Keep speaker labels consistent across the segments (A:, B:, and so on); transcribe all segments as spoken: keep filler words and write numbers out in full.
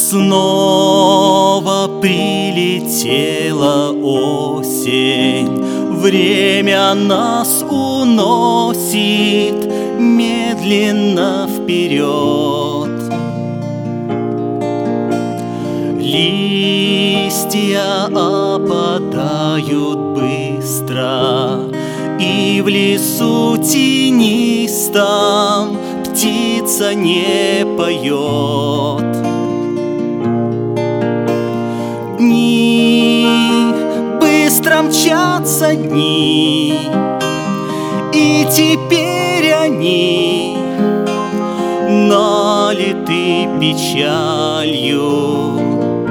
A: Снова прилетела осень, время нас уносит медленно вперед. Листья опадают быстро, и в лесу тенистом птица не поет. Дни, быстро мчатся дни, и теперь они налиты печалью.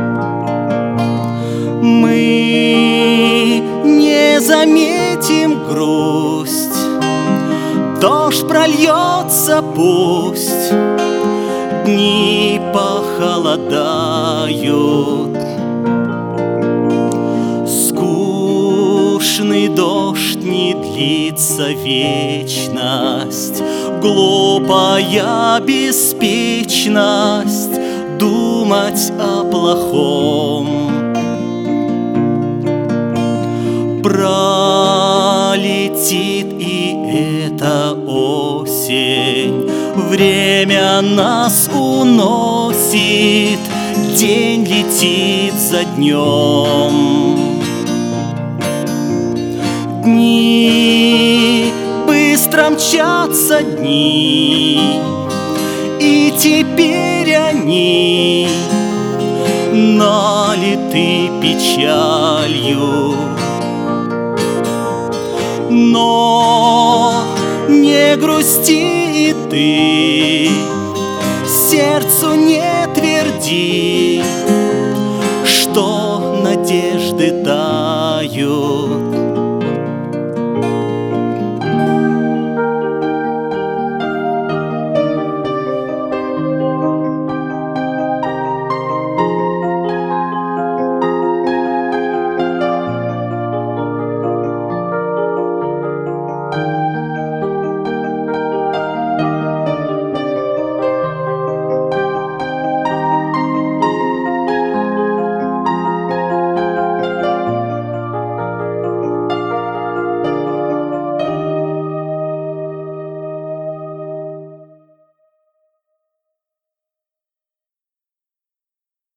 A: Мы не заметим грусть, дождь прольется пусть, дни похолодают. Скучный дождь не длится вечность, глупая беспечность думать о плохом. Пролетит и эта осень, время нас уносит, день летит за днем. Дни, быстро мчатся дни, и теперь они налиты печалью. Но не грусти и ты, сердцу не тверди, что надежды тают.